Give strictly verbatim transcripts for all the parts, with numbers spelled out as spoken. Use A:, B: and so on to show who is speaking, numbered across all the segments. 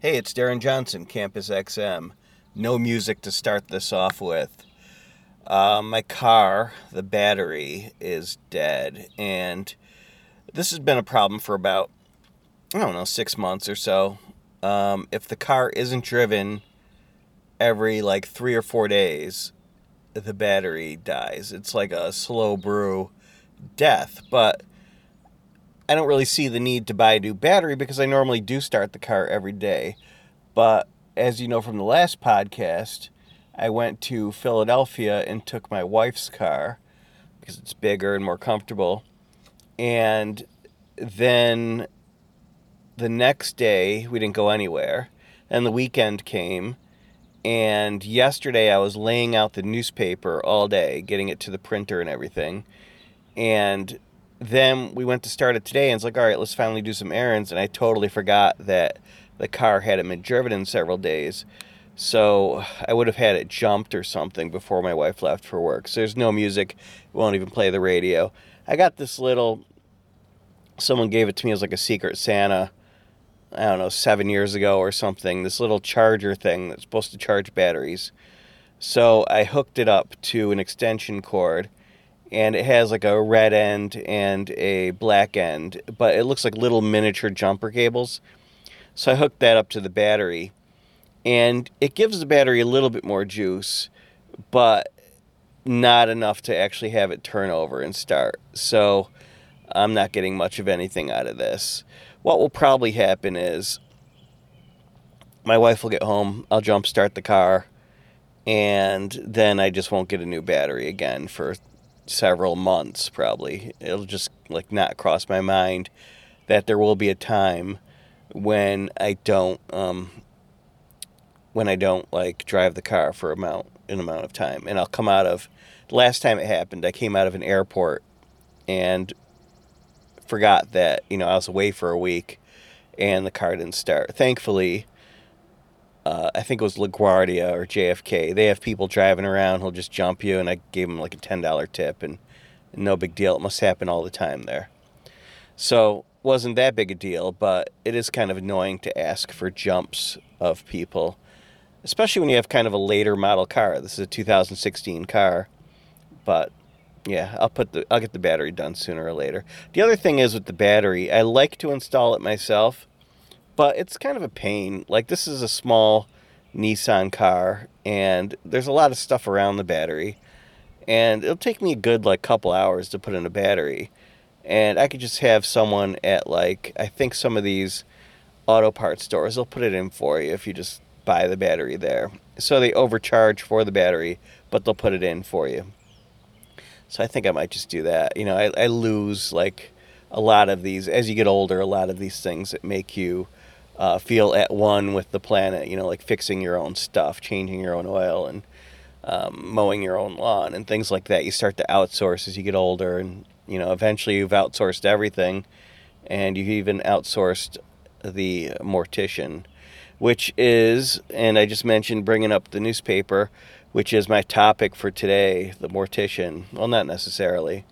A: Hey, it's Darren Johnson, Campus X M. No music to start this off with. Uh, my car, the battery, is dead, and this has been a problem for about, I don't know, six months or so. Um, if the car isn't driven every like three or four days, the battery dies. It's like a slow brew death, but I don't really see the need to buy a new battery because I normally do start the car every day. But as you know from the last podcast, I went to Philadelphia and took my wife's car because it's bigger and more comfortable. And then the next day, we didn't go anywhere. And the weekend came. And yesterday, I was laying out the newspaper all day, getting it to the printer and everything. And then we went to start it today, and it's like, all right, let's finally do some errands. And I totally forgot that the car hadn't been driven in several days. So I would have had it jumped or something before my wife left for work. So there's no music. It won't even play the radio. I got this little, someone gave it to me as like a Secret Santa, I don't know, seven years ago or something. This little charger thing that's supposed to charge batteries. So I hooked it up to an extension cord. And it has like a red end and a black end, but it looks like little miniature jumper cables. So I hooked that up to the battery, and it gives the battery a little bit more juice, but not enough to actually have it turn over and start. So I'm not getting much of anything out of this. What will probably happen is my wife will get home, I'll jump start the car, and then I just won't get a new battery again for several months probably. It'll just like not cross my mind that there will be a time when I don't um when I don't like drive the car for amount an amount of time. And I'll come out of the last time it happened, I came out of an airport and forgot that, you know, I was away for a week and the car didn't start. Thankfully, Uh, I think it was LaGuardia or J F K. They have people driving around who'll just jump you, and I gave them like a ten dollars tip, and no big deal. It must happen all the time there. So wasn't that big a deal, but it is kind of annoying to ask for jumps of people, especially when you have kind of a later model car. This is a two thousand sixteen car, but yeah, I'll put the I'll get the battery done sooner or later. The other thing is with the battery, I like to install it myself. But it's kind of a pain. Like, this is a small Nissan car, and there's a lot of stuff around the battery. And it'll take me a good, like, couple hours to put in a battery. And I could just have someone at, like, I think some of these auto parts stores, they'll put it in for you if you just buy the battery there. So they overcharge for the battery, but they'll put it in for you. So I think I might just do that. You know, I, I lose, like, a lot of these. As you get older, a lot of these things that make you Uh, feel at one with the planet, you know, like fixing your own stuff, changing your own oil, and um, mowing your own lawn, and things like that. You start to outsource as you get older, and, you know, eventually you've outsourced everything, and you've even outsourced the mortician, which is, and I just mentioned bringing up the newspaper, which is my topic for today, the mortician. Well, not necessarily.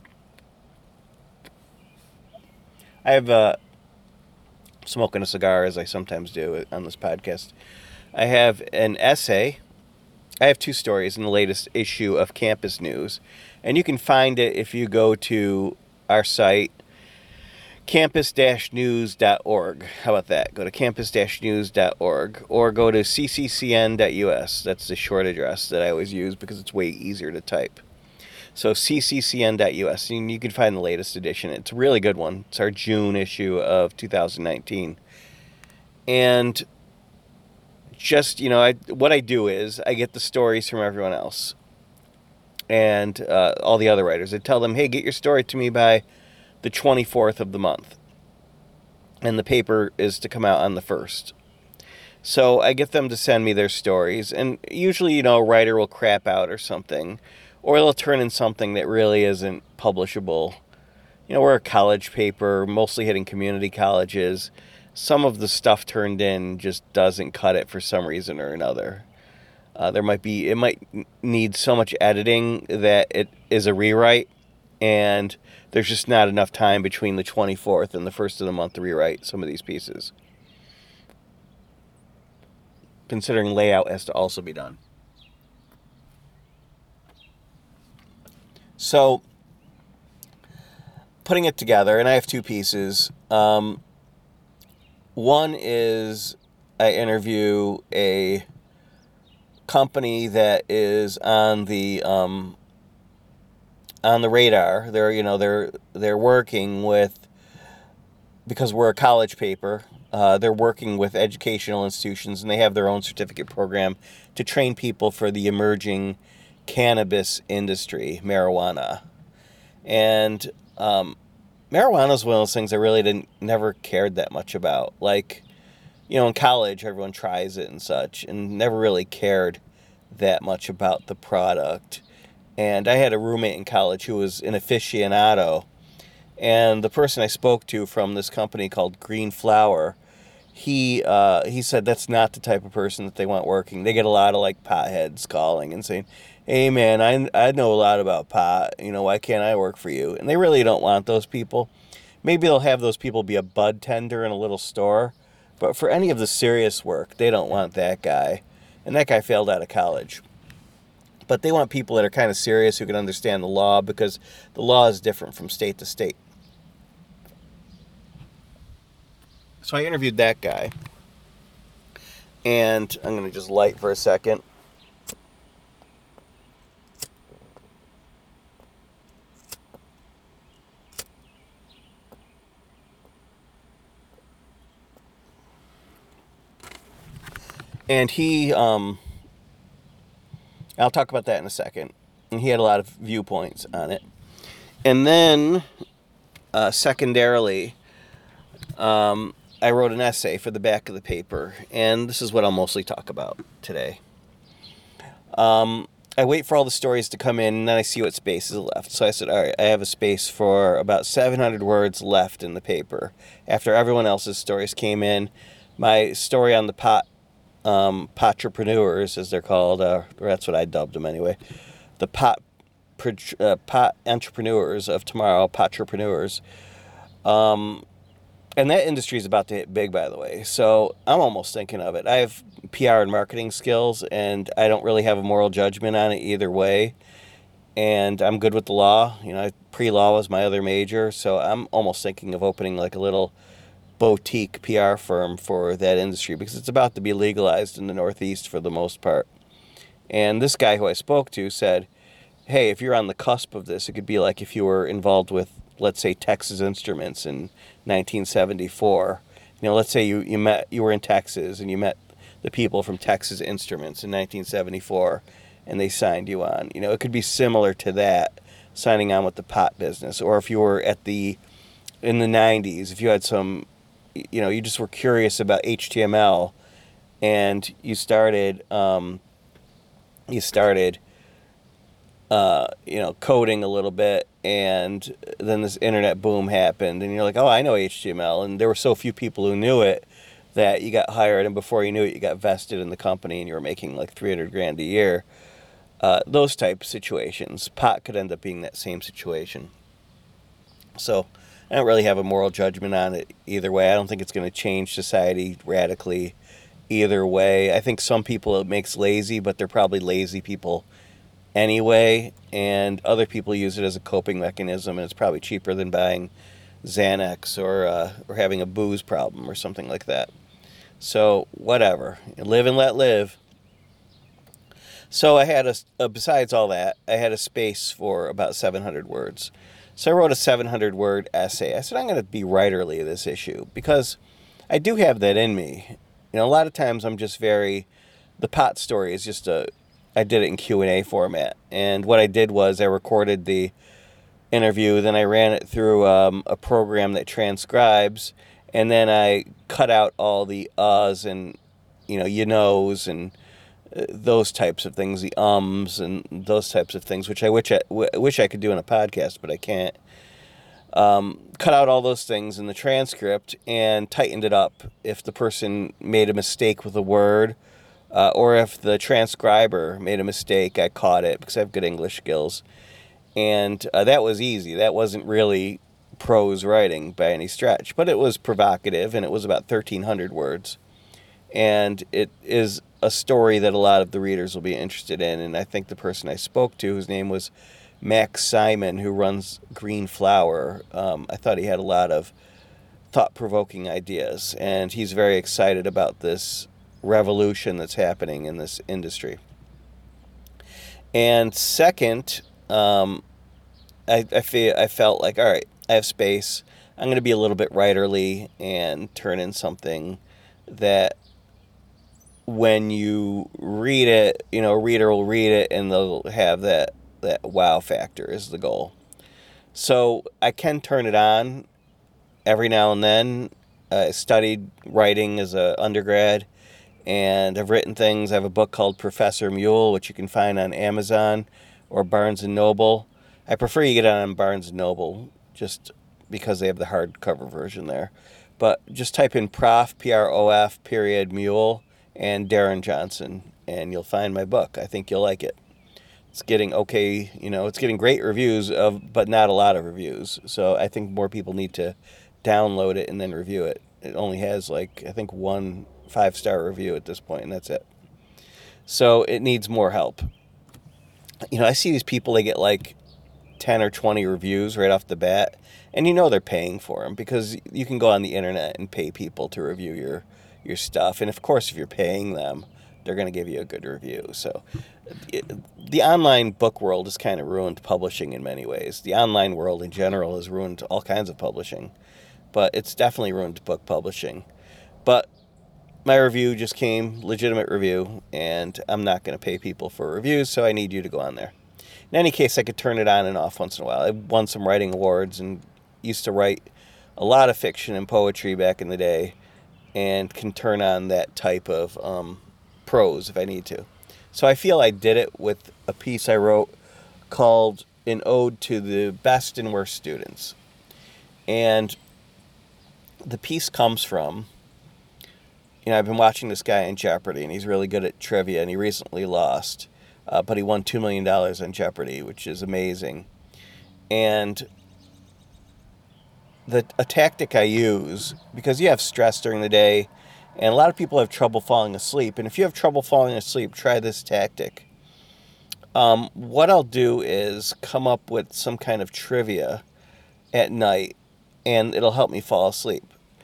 A: I have a smoking a cigar, as I sometimes do on this podcast. I have an essay. I have two stories in the latest issue of Campus News, and you can find it if you go to our site, campus dash news dot org. How about that? Go to campus dash news dot org, or go to c c c n dot u s. That's the short address that I always use because it's way easier to type. So c c c n dot u s, and you can find the latest edition. It's a really good one. It's our June issue of two thousand nineteen. And just, you know, I, what I do is I get the stories from everyone else and uh, all the other writers. I tell them, hey, get your story to me by the twenty-fourth of the month. And the paper is to come out on the first. So I get them to send me their stories. And usually, you know, a writer will crap out or something. Or they'll turn in something that really isn't publishable. You know, we're a college paper, mostly hitting community colleges. Some of the stuff turned in just doesn't cut it for some reason or another. Uh, there might be, it might need so much editing that it is a rewrite, and there's just not enough time between the twenty-fourth and the first of the month to rewrite some of these pieces. considering layout has to also be done. So, putting it together, and I have two pieces. Um, one is I interview a company that is on the um, on the radar. They're you know they're they're working with, because we're a college paper. Uh, they're working with educational institutions, and they have their own certificate program to train people for the emerging cannabis industry, marijuana. And um, marijuana is one of those things I really didn't never cared that much about. Like, you know, in college, everyone tries it and such, and never really cared that much about the product. And I had a roommate in college who was an aficionado, and the person I spoke to from this company called Green Flower, he uh, he said that's not the type of person that they want working. They get a lot of like potheads calling and saying, "Hey man, I I know a lot about pot. You know, why can't I work for you?" And they really don't want those people. Maybe they'll have those people be a bud tender in a little store, but for any of the serious work, they don't want that guy. And that guy failed out of college. But they want people that are kind of serious, who can understand the law, because the law is different from state to state. So I interviewed that guy, and I'm going to just light for a second. And he, um, I'll talk about that in a second. And he had a lot of viewpoints on it. And then, uh, secondarily, um, I wrote an essay for the back of the paper, and this is what I'll mostly talk about today. Um, I wait for all the stories to come in, and then I see what space is left. So I said, all right, I have a space for about seven hundred words left in the paper. After everyone else's stories came in, my story on the pot, um, potrepreneurs, as they're called, uh, or that's what I dubbed them anyway, the pot, uh, pot entrepreneurs of tomorrow, potrepreneurs, um, and that industry is about to hit big, by the way. So I'm almost thinking of it. I have P R and marketing skills, and I don't really have a moral judgment on it either way. And I'm good with the law. You know, pre-law was my other major. So I'm almost thinking of opening like a little boutique P R firm for that industry, because it's about to be legalized in the Northeast for the most part. And this guy who I spoke to said, hey, if you're on the cusp of this, it could be like if you were involved with, let's say, Texas Instruments in nineteen seventy-four. You know, let's say you, you met you were in Texas and you met the people from Texas Instruments in nineteen seventy-four, and they signed you on. You know, it could be similar to that, signing on with the pot business. Or if you were at the in the nineties, if you had some, you know, you just were curious about H T M L, and you started um, you started. Uh, you know, coding a little bit, and then this internet boom happened, and you're like, oh, I know H T M L, and there were so few people who knew it that you got hired, and before you knew it, you got vested in the company, and you were making like three hundred grand a year. Uh, those type of situations. Pot could end up being that same situation. So I don't really have a moral judgment on it either way. I don't think it's going to change society radically either way. I think some people it makes lazy, but they're probably lazy people anyway, and other people use it as a coping mechanism, and it's probably cheaper than buying Xanax or uh, or having a booze problem or something like that. So whatever, live and let live. So I had a, uh, besides all that, I had a space for about seven hundred words. So I wrote a seven hundred word essay. I said I'm going to be writerly of this issue, because I do have that in me. You know, a lot of times I'm just very, the pot story is just a, I did it in Q and A format. And what I did was I recorded the interview, then I ran it through um, a program that transcribes, and then I cut out all the uhs and, you know, you knows and uh, those types of things, the ums and those types of things, which I wish I, w- wish I could do in a podcast, but I can't. Um, cut out all those things in the transcript and tightened it up if the person made a mistake with a word. Uh, or if the transcriber made a mistake, I caught it, because I have good English skills. And uh, that was easy. That wasn't really prose writing by any stretch. But it was provocative, and it was about thirteen hundred words. and it is a story that a lot of the readers will be interested in. And I think the person I spoke to, whose name was Max Simon, who runs Green Flower, um, I thought he had a lot of thought-provoking ideas, and he's very excited about this revolution that's happening in this industry. And second, um, I, I feel I felt like, all right, I have space. I'm going to be a little bit writerly and turn in something that when you read it, you know, a reader will read it and they'll have that, that wow factor is the goal. So I can turn it on every now and then. I studied writing as an undergrad, and I've written things. I have a book called Professor Mule, which you can find on Amazon or Barnes and Noble. I prefer you get it on Barnes and Noble just because they have the hardcover version there. But just type in Prof, P R O F, period, Mule, and Darren Johnson, and you'll find my book. I think you'll like it. It's getting okay, you know, it's getting great reviews, of, but not a lot of reviews. So I think more people need to download it and then review it. It only has, like, I think one five-star review at this point, and that's it. So it needs more help. You know, I see these people, they get like ten or twenty reviews right off the bat, and you know they're paying for them, because you can go on the internet and pay people to review your your stuff. And of course, if you're paying them, they're going to give you a good review. So it, the online book world has kind of ruined publishing in many ways. The online world in general has ruined all kinds of publishing, but it's definitely ruined book publishing. But my review just came, legitimate review, and I'm not going to pay people for reviews, so I need you to go on there. In any case, I could turn it on and off once in a while. I won some writing awards and used to write a lot of fiction and poetry back in the day, and can turn on that type of um, prose if I need to. So I feel I did it with a piece I wrote called An Ode to the Best and Worst Students. And the piece comes from, you know, I've been watching this guy in Jeopardy, and he's really good at trivia, and he recently lost, uh, but he won two million dollars on Jeopardy, which is amazing. And the a tactic I use, because you have stress during the day, and a lot of people have trouble falling asleep, and if you have trouble falling asleep, try this tactic. Um, what I'll do is come up with some kind of trivia at night, and it'll help me fall asleep.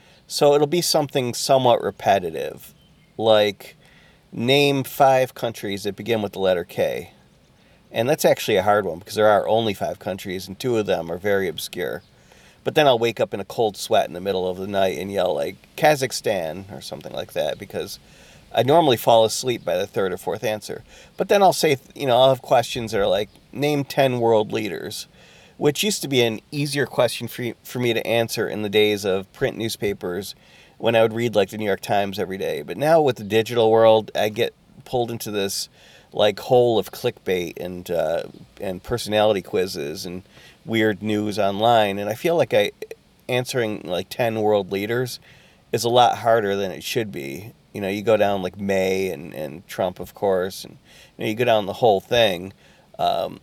A: So it'll be something somewhat repetitive, like name five countries that begin with the letter K. And that's actually a hard one, because there are only five countries, and two of them are very obscure. But then I'll wake up in a cold sweat in the middle of the night and yell, like, Kazakhstan, or something like that, because I normally fall asleep by the third or fourth answer. But then I'll say, you know, I'll have questions that are like, name ten world leaders, which used to be an easier question for, for me to answer in the days of print newspapers when I would read, like, the New York Times every day. But now with the digital world, I get pulled into this, like, hole of clickbait and uh, and personality quizzes and weird news online. And I feel like I answering, like, ten world leaders is a lot harder than it should be. You know, you go down, like, May and, and Trump, of course, and, you know, you go down the whole thing. Um,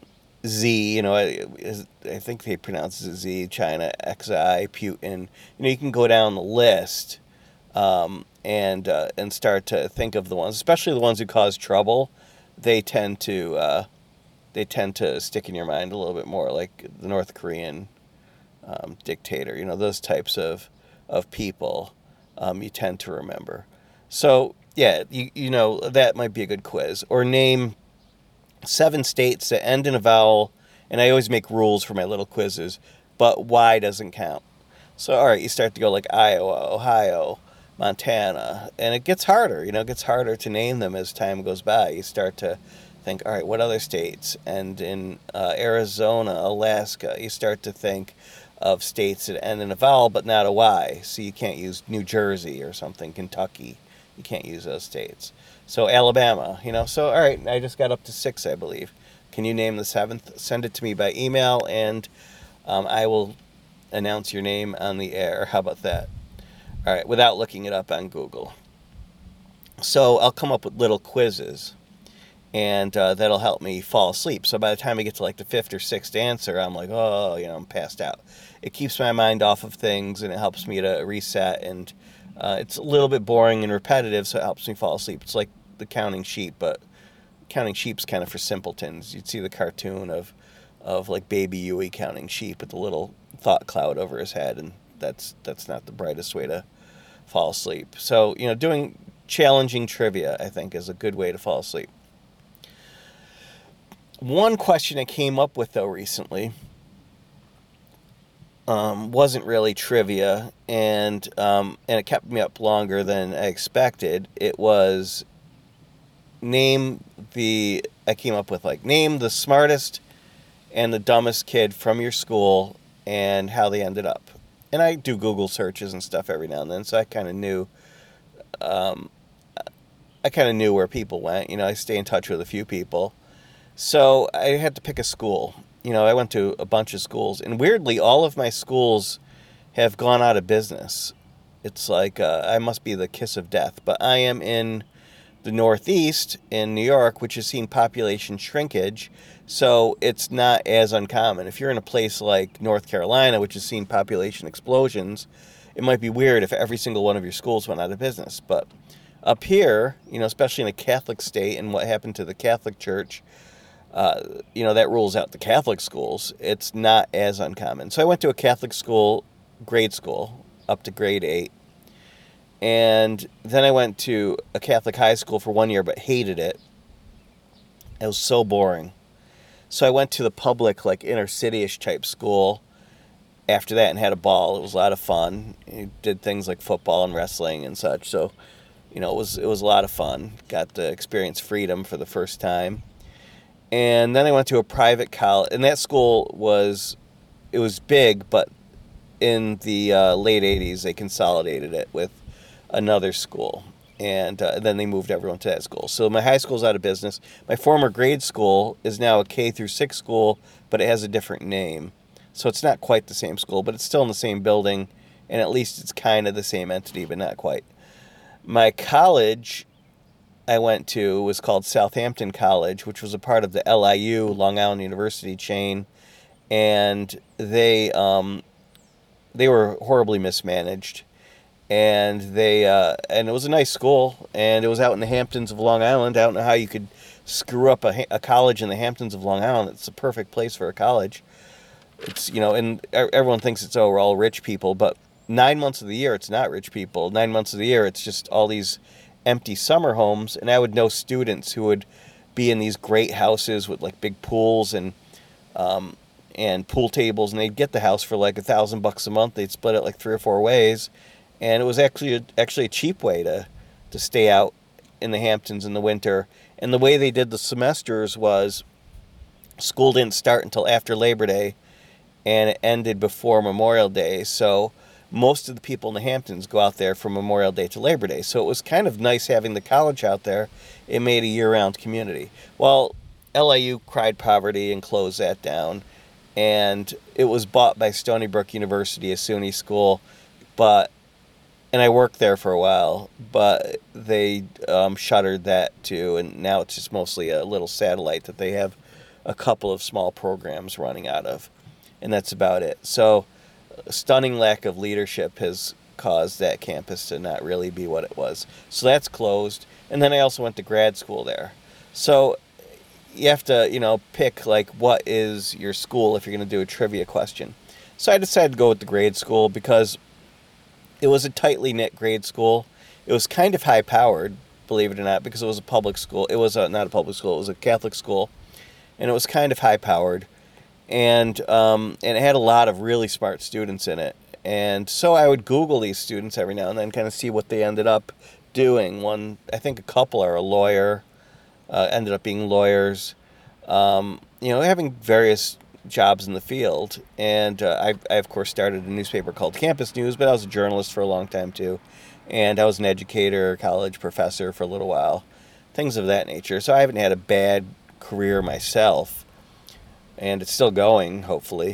A: Z, you know, I, I think they pronounce it Z, China, X I, Putin. You know, you can go down the list um, and uh, and start to think of the ones, especially the ones who cause trouble. They tend to uh, they tend to stick in your mind a little bit more, like the North Korean um, dictator. You know, those types of of people um, you tend to remember. So yeah, you you know that might be a good quiz. Or name seven states that end in a vowel, and I always make rules for my little quizzes, but Y doesn't count. So, all right, you start to go like Iowa, Ohio, Montana, and it gets harder. You know, it gets harder to name them as time goes by. You start to think, all right, what other states? And in uh, Arizona, Alaska, you start to think of states that end in a vowel but not a Y. So you can't use New Jersey or something, Kentucky. You can't use those states. So Alabama, you know, so all right, I just got up to six, I believe. Can you name the seventh? Send it to me by email, and um, I will announce your name on the air. How about that? All right, without looking it up on Google. So I'll come up with little quizzes, and uh, that'll help me fall asleep. So by the time I get to like the fifth or sixth answer, I'm like, oh, you know, I'm passed out. It keeps my mind off of things, and it helps me to reset and Uh, it's a little bit boring and repetitive, so it helps me fall asleep. It's like the counting sheep, but counting sheep's kind of for simpletons. You'd see the cartoon of of like Baby Huey counting sheep with the little thought cloud over his head, and that's that's not the brightest way to fall asleep. So, you know, doing challenging trivia, I think, is a good way to fall asleep. One question I came up with, though, recently um, wasn't really trivia, and um, and it kept me up longer than I expected. It was name the, I came up with, like, name the smartest and the dumbest kid from your school and how they ended up. And I do Google searches and stuff every now and then, so I kind of knew, um, I kind of knew where people went. You know, I stay in touch with a few people. So I had to pick a school. You know, I went to a bunch of schools, and weirdly, all of my schools have gone out of business. It's like, uh, I must be the kiss of death, but I am in the Northeast in New York, which has seen population shrinkage, so it's not as uncommon. If you're in a place like North Carolina, which has seen population explosions, it might be weird if every single one of your schools went out of business. But up here, you know, especially in a Catholic state and what happened to the Catholic Church, uh, you know, that rules out the Catholic schools. It's not as uncommon. So I went to a Catholic school, grade school, up to grade eight. And then I went to a Catholic high school for one year, but hated it. It was so boring. So I went to the public, like, inner city-ish type school after that and had a ball. It was a lot of fun. I did things like football and wrestling and such. So, you know, it was it was a lot of fun. Got to experience freedom for the first time. And then I went to a private college. And that school was, it was big, but in the uh, late eighties, they consolidated it with another school, and uh, then they moved everyone to that school. So my high school's out of business. My former grade school is now a K through six school, but it has a different name. So it's not quite the same school, but it's still in the same building, and at least it's kind of the same entity, but not quite. My college I went to was called Southampton College, which was a part of the L I U, Long Island University chain, and they um, they were horribly mismanaged. And they uh, and it was a nice school, and it was out in the Hamptons of Long Island. I don't know how you could screw up a, a college in the Hamptons of Long Island. It's the perfect place for a college. It's, you know, and everyone thinks it's, oh, we're all rich people, but nine months of the year it's not rich people. Nine months of the year it's just all these empty summer homes, and I would know students who would be in these great houses with like big pools and um, and pool tables, and they'd get the house for like a thousand bucks a month. They'd split it like three or four ways. And it was actually a, actually a cheap way to, to stay out in the Hamptons in the winter. And the way they did the semesters was school didn't start until after Labor Day, and it ended before Memorial Day. So most of the people in the Hamptons go out there from Memorial Day to Labor Day. So it was kind of nice having the college out there. It made a year-round community. Well, L I U cried poverty and closed that down. And it was bought by Stony Brook University, a SUNY school, but and I worked there for a while, but they um, shuttered that too, and now it's just mostly a little satellite that they have a couple of small programs running out of, and that's about it. So a stunning lack of leadership has caused that campus to not really be what it was. So that's closed, and then I also went to grad school there. So you have to, you know, pick like what is your school if you're going to do a trivia question. So I decided to go with the grade school because it was a tightly knit grade school. It was kind of high powered, believe it or not, because it was a public school. It was a, not a public school, it was a Catholic school. And it was kind of high powered. And um, and it had a lot of really smart students in it. And so I would Google these students every now and then, kind of see what they ended up doing. One, I think a couple are a lawyer, uh, ended up being lawyers, um, you know, having various jobs in the field. And uh, I, I, of course, started a newspaper called Campus News, but I was a journalist for a long time, too. And I was an educator, college professor for a little while, things of that nature. So I haven't had a bad career myself, and it's still going, hopefully.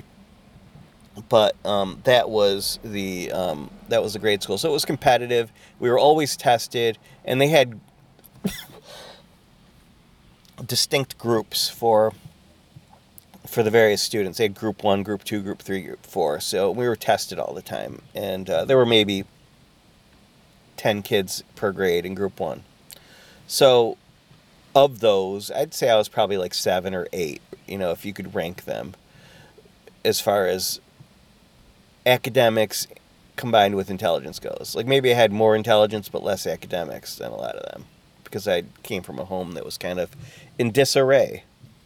A: But um, that was the um, that was the grade school. So it was competitive. We were always tested, and they had distinct groups for for the various students. They had group one, group two, group three, group four. So we were tested all the time. And uh, there were maybe ten kids per grade in group one. So of those, I'd say I was probably like seven or eight, you know, if you could rank them as far as academics combined with intelligence goes. Like maybe I had more intelligence but less academics than a lot of them because I came from a home that was kind of in disarray.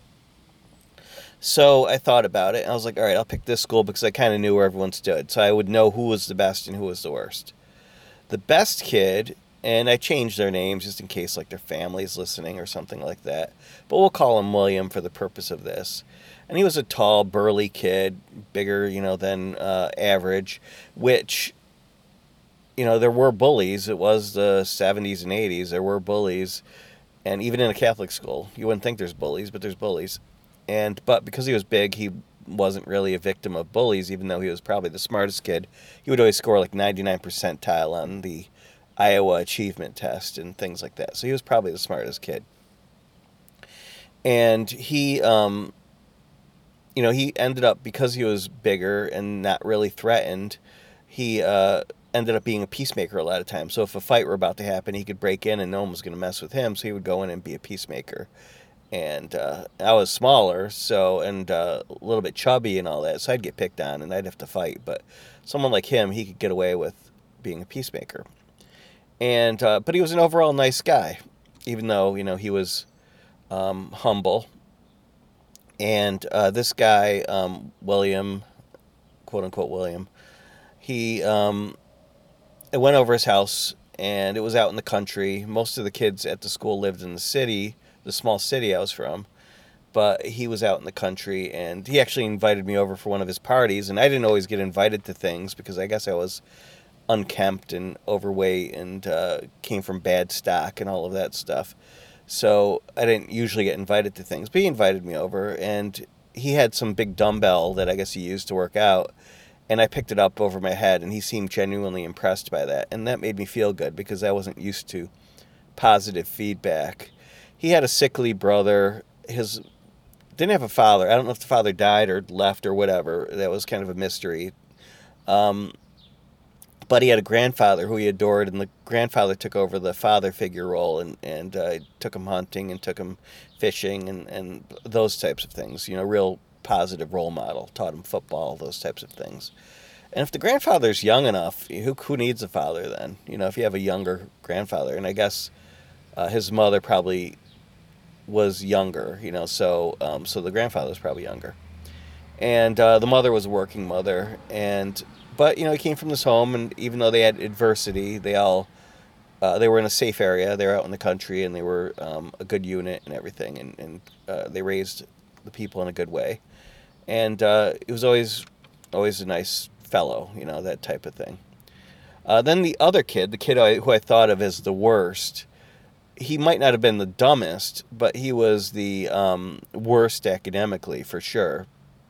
A: So I thought about it and I was like, all right, I'll pick this school because I kind of knew where everyone stood. So I would know who was the best and who was the worst. The best kid, and I changed their names just in case like their family's listening or something like that, but we'll call him William for the purpose of this. And he was a tall, burly kid, bigger, you know, than uh, average, which, you know, there were bullies. It was the seventies and eighties. There were bullies. And even in a Catholic school, you wouldn't think there's bullies, but there's bullies. And but because he was big, he wasn't really a victim of bullies, even though he was probably the smartest kid. He would always score like ninety-nine percentile on the Iowa Achievement Test and things like that. So he was probably the smartest kid. And he... Um, You know, he ended up, because he was bigger and not really threatened, he uh, ended up being a peacemaker a lot of times. So if a fight were about to happen, he could break in and no one was going to mess with him. So he would go in and be a peacemaker. And uh, I was smaller, so and uh, a little bit chubby and all that, so I'd get picked on and I'd have to fight. But someone like him, he could get away with being a peacemaker. And uh, but he was an overall nice guy, even though, you know, he was um, humble. And uh, this guy, um, William, quote unquote William, he um, I went over his house, and it was out in the country. Most of the kids at the school lived in the city, the small city I was from, but he was out in the country, and he actually invited me over for one of his parties, and I didn't always get invited to things because I guess I was unkempt and overweight and uh, came from bad stock and all of that stuff. So I didn't usually get invited to things, but he invited me over, and he had some big dumbbell that I guess he used to work out, and I picked it up over my head, and he seemed genuinely impressed by that, and that made me feel good because I wasn't used to positive feedback. He had a sickly brother. His didn't have a father. I don't know if the father died or left or whatever. That was kind of a mystery. Um, But he had a grandfather who he adored, and the grandfather took over the father figure role and, and uh, took him hunting and took him fishing and, and those types of things. You know, real positive role model. Taught him football, those types of things. And if the grandfather's young enough, who who needs a father then? You know, if you have a younger grandfather. And I guess uh, his mother probably was younger, you know, so um, so the grandfather was probably younger. And uh, the mother was a working mother, and... But, you know, he came from this home, and even though they had adversity, they all, uh, they were in a safe area. They were out in the country, and they were um, a good unit and everything, and, and uh, they raised the people in a good way. And uh, he was always, always a nice fellow, you know, that type of thing. Uh, then the other kid, the kid I, who I thought of as the worst, he might not have been the dumbest, but he was the um, worst academically, for sure.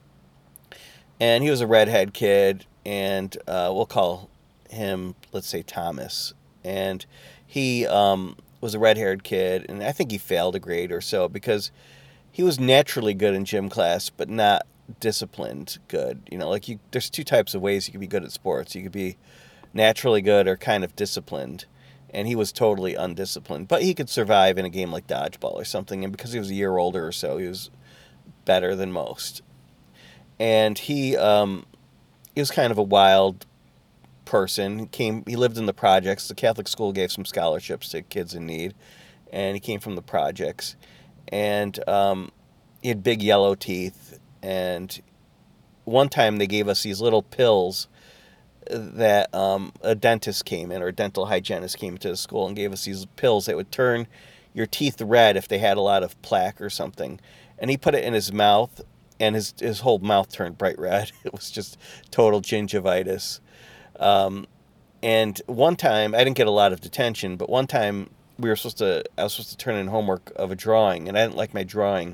A: And he was a redhead kid, and uh, we'll call him, let's say, Thomas. And he um, was a red-haired kid, and I think he failed a grade or so because he was naturally good in gym class, but not disciplined good. You know, like you, there's two types of ways you can be good at sports. You could be naturally good or kind of disciplined, and he was totally undisciplined. But he could survive in a game like dodgeball or something, and because he was a year older or so, he was better than most. And he um, he was kind of a wild person. He came. He lived in the projects. The Catholic school gave some scholarships to kids in need, and he came from the projects. And um, he had big yellow teeth. And one time they gave us these little pills that um, a dentist came in, or a dental hygienist came to the school and gave us these pills that would turn your teeth red if they had a lot of plaque or something. And he put it in his mouth, and his his whole mouth turned bright red. It was just total gingivitis. Um, and one time, I didn't get a lot of detention, but one time we were supposed to, I was supposed to turn in homework of a drawing, and I didn't like my drawing.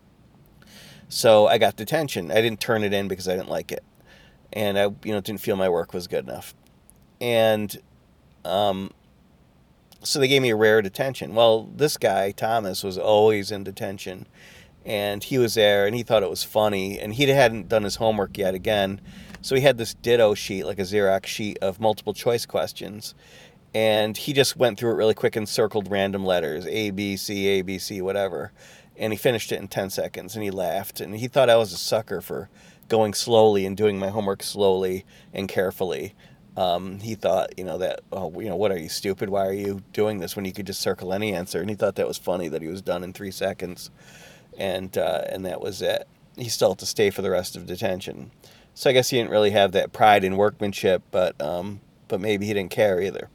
A: So I got detention. I didn't turn it in because I didn't like it. And I, you know, didn't feel my work was good enough. And um, so they gave me a rare detention. Well, this guy, Thomas, was always in detention. And he was there, and he thought it was funny. And he hadn't done his homework yet again. So he had this ditto sheet, like a Xerox sheet of multiple choice questions. And he just went through it really quick and circled random letters, A, B, C, A, B, C, whatever. And he finished it in ten seconds, and he laughed. And he thought I was a sucker for going slowly and doing my homework slowly and carefully. Um, he thought, you know, that, oh, you know, what are you, stupid? Why are you doing this when you could just circle any answer? And he thought that was funny that he was done in three seconds. And, uh, and that was it. He still had to stay for the rest of detention. So I guess he didn't really have that pride in workmanship, but, um, but maybe he didn't care either.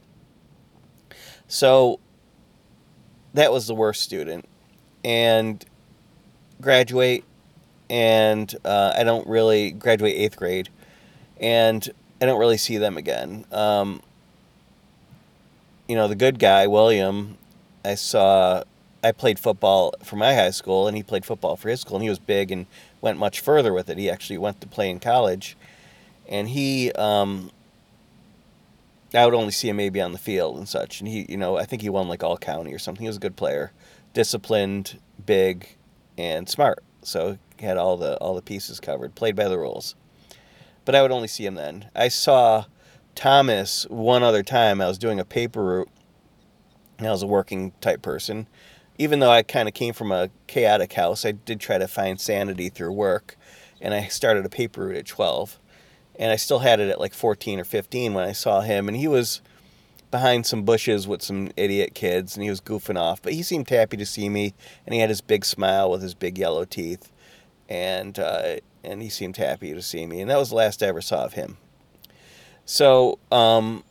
A: So that was the worst student. And graduate, and uh, I don't really graduate eighth grade, and I don't really see them again. Um, you know, the good guy, William, I saw, I played football for my high school, and he played football for his school, and he was big and went much further with it. He actually went to play in college, and he, um, I would only see him maybe on the field and such, and he, you know, I think he won like all county or something. He was a good player, disciplined, big, and smart. So he had all the all the pieces covered, played by the rules. But I would only see him then. I saw Thomas one other time. I was doing a paper route, and I was a working type person. Even though I kind of came from a chaotic house, I did try to find sanity through work, and I started a paper route at twelve. And I still had it at like fourteen or fifteen when I saw him, and he was behind some bushes with some idiot kids, and he was goofing off. But he seemed happy to see me, and he had his big smile with his big yellow teeth, and uh, and he seemed happy to see me. And that was the last I ever saw of him. So um,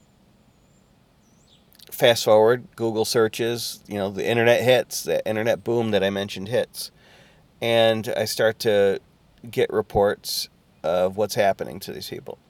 A: fast forward, Google searches, you know, the internet hits, the internet boom that I mentioned hits, and I start to get reports of what's happening to these people.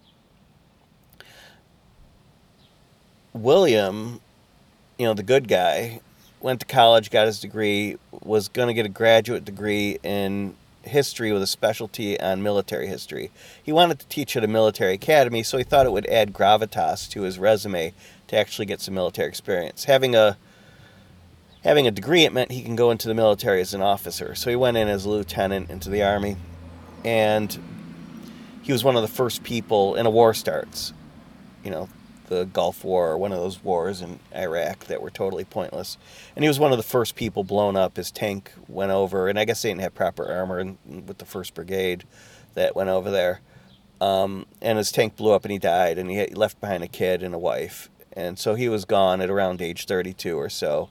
A: William, you know, the good guy, went to college, got his degree, was going to get a graduate degree in history with a specialty on military history. He wanted to teach at a military academy, so he thought it would add gravitas to his resume to actually get some military experience. Having a having a degree, it meant he can go into the military as an officer. So he went in as a lieutenant into the Army, and he was one of the first people, and a war starts, you know, the Gulf War, or one of those wars in Iraq that were totally pointless. And he was one of the first people blown up. His tank went over, and I guess they didn't have proper armor with the first Brigade that went over there. Um, and his tank blew up, and he died, and he left behind a kid and a wife. And so he was gone at around age thirty-two or so.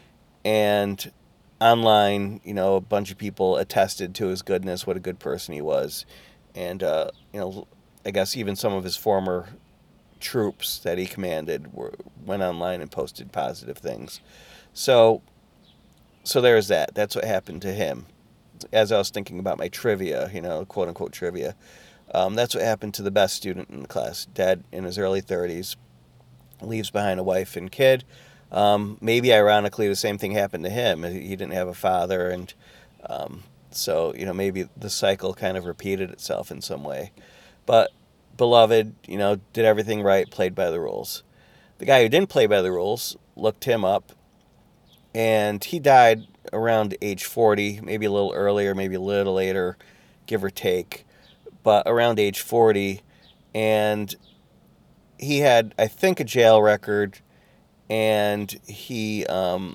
A: And online, you know, a bunch of people attested to his goodness, what a good person he was. And, uh, you know, I guess even some of his former troops that he commanded were, went online and posted positive things. So, so there's that. That's what happened to him. As I was thinking about my trivia, you know, quote unquote trivia, um, that's what happened to the best student in the class. Dead in his early thirties, leaves behind a wife and kid. Um, maybe ironically, the same thing happened to him. He didn't have a father, and um, so, you know, maybe the cycle kind of repeated itself in some way. But beloved, you know, did everything right, played by the rules. The guy who didn't play by the rules, looked him up, and he died around age forty, maybe a little earlier, maybe a little later, give or take, but around age forty. And he had, I think, a jail record, and he um,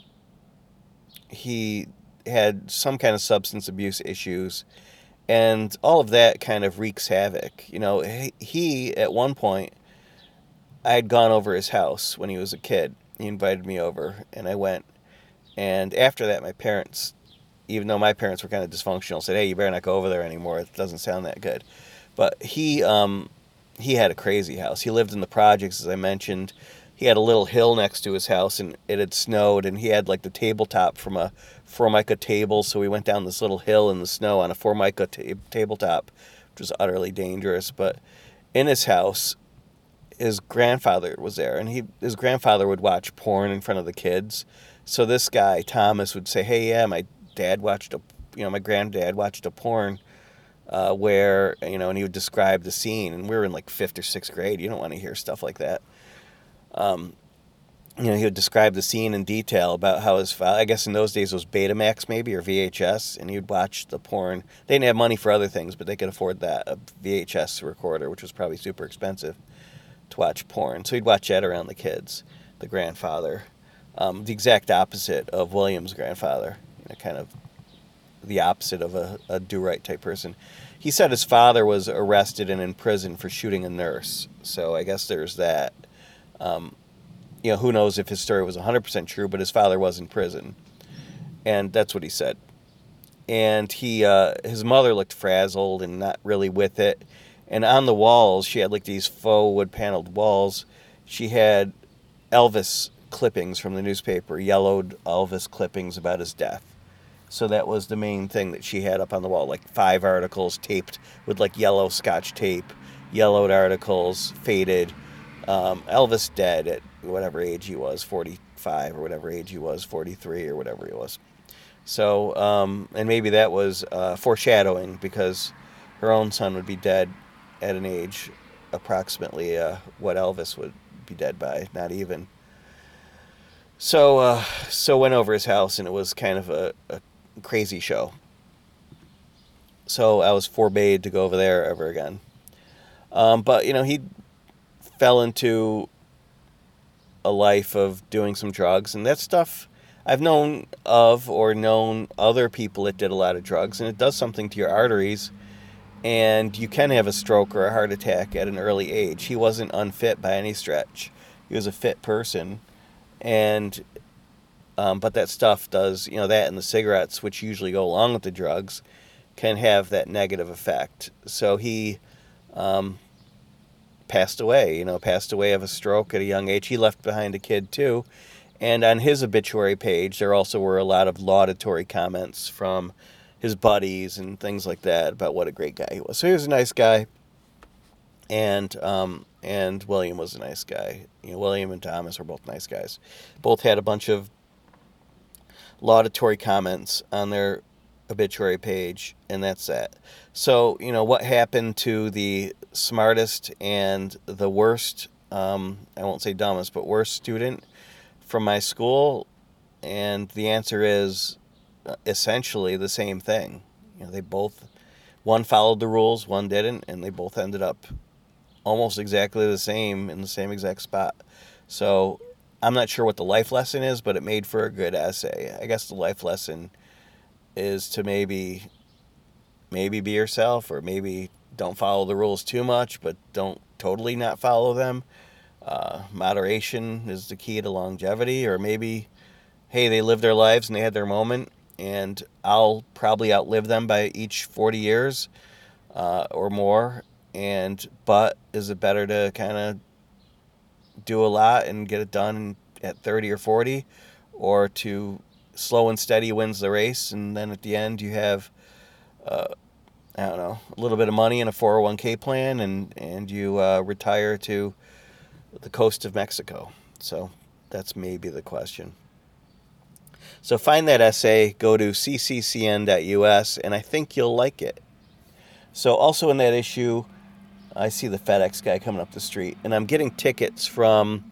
A: he had some kind of substance abuse issues. And all of that kind of wreaks havoc. You know, he, he, at one point, I had gone over his house when he was a kid. He invited me over, and I went. And after that, my parents, even though my parents were kind of dysfunctional, said, hey, you better not go over there anymore. It doesn't sound that good. But he, um, he had a crazy house. He lived in the projects, as I mentioned. He had a little hill next to his house, and it had snowed, and he had like the tabletop from a Formica table, so we went down this little hill in the snow on a Formica ta- tabletop, which was utterly dangerous. But in his house, his grandfather was there, and he his grandfather would watch porn in front of the kids. So this guy, Thomas, would say, hey, yeah, my dad watched a, you know, my granddad watched a porn uh, where, you know, and he would describe the scene, and we were in like fifth or sixth grade. You don't want to hear stuff like that. Um, you know, he would describe the scene in detail about how his father, I guess in those days it was Betamax maybe, or V H S, and he would watch the porn. They didn't have money for other things, but they could afford that, a V H S recorder, which was probably super expensive to watch porn. So he'd watch that around the kids. the grandfather, um, the exact opposite of William's grandfather, you know, kind of the opposite of a, a do-right type person. He said his father was arrested and in prison for shooting a nurse. So I guess there's that. Um, you know, who knows if his story was one hundred percent true, but his father was in prison. And that's what he said. And he, uh, his mother looked frazzled and not really with it. And on the walls, she had like these faux wood-paneled walls. She had Elvis clippings from the newspaper, yellowed Elvis clippings about his death. So that was the main thing that she had up on the wall, like five articles taped with like yellow Scotch tape, yellowed articles, faded. Um, Elvis dead at whatever age he was, forty-five or whatever age he was, forty-three or whatever he was. So, um, and maybe that was uh, foreshadowing because her own son would be dead at an age approximately uh, what Elvis would be dead by, not even. So, uh, so went over his house, and it was kind of a, a crazy show. So I was forbade to go over there ever again. Um, but, you know, he fell into a life of doing some drugs, and that stuff I've known of or known other people that did a lot of drugs, and it does something to your arteries, and you can have a stroke or a heart attack at an early age. He wasn't unfit by any stretch. He was a fit person, and um, but that stuff does, you know, that and the cigarettes, which usually go along with the drugs, can have that negative effect. So he um, passed away, you know, passed away of a stroke at a young age. He left behind a kid, too. And on his obituary page, there also were a lot of laudatory comments from his buddies and things like that about what a great guy he was. So he was a nice guy, and um, and William was a nice guy. You know, William and Thomas were both nice guys. Both had a bunch of laudatory comments on their obituary page, and that's that. So, you know, what happened to the smartest and the worst, um, I won't say dumbest, but worst student from my school? And the answer is essentially the same thing. You know, they both, one followed the rules, one didn't, and they both ended up almost exactly the same in the same exact spot. So I'm not sure what the life lesson is, but it made for a good essay. I guess the life lesson is to maybe maybe be yourself, or maybe don't follow the rules too much, but don't totally not follow them. Uh, moderation is the key to longevity. Or maybe, hey, they lived their lives and they had their moment, and I'll probably outlive them by each forty years uh, or more. And but is it better to kind of do a lot and get it done at thirty or forty, or to slow and steady wins the race, and then at the end you have uh, I don't know, a little bit of money in a four oh one k plan, and and you uh, retire to the coast of Mexico. So that's maybe the question. So find that essay, go to c c c n dot u s, and I think you'll like it. So also in that issue, I see the FedEx guy coming up the street, and I'm getting tickets from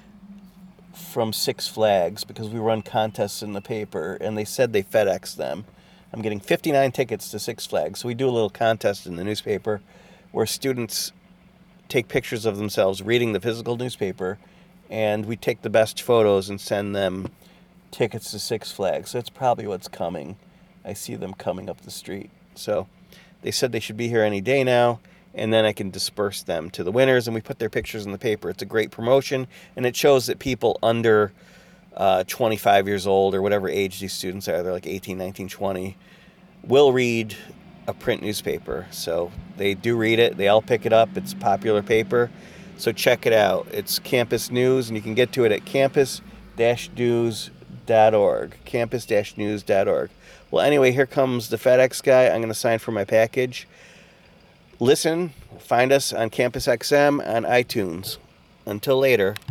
A: from Six Flags because we run contests in the paper, and they said they FedEx them. I'm getting fifty-nine tickets to Six Flags. So we do a little contest in the newspaper where students take pictures of themselves reading the physical newspaper, and we take the best photos and send them tickets to Six Flags. So that's probably what's coming. I see them coming up the street. So they said they should be here any day now, and then I can disperse them to the winners, and we put their pictures in the paper. It's a great promotion, and it shows that people under uh, twenty-five years old, or whatever age these students are, they're like eighteen, nineteen, twenty, will read a print newspaper. So they do read it. They all pick it up. It's a popular paper. So check it out. It's Campus News, and you can get to it at campus dash news dot org. campus dash news dot org. Well, anyway, here comes the FedEx guy. I'm going to sign for my package. Listen, find us on Campus X M on iTunes. Until later.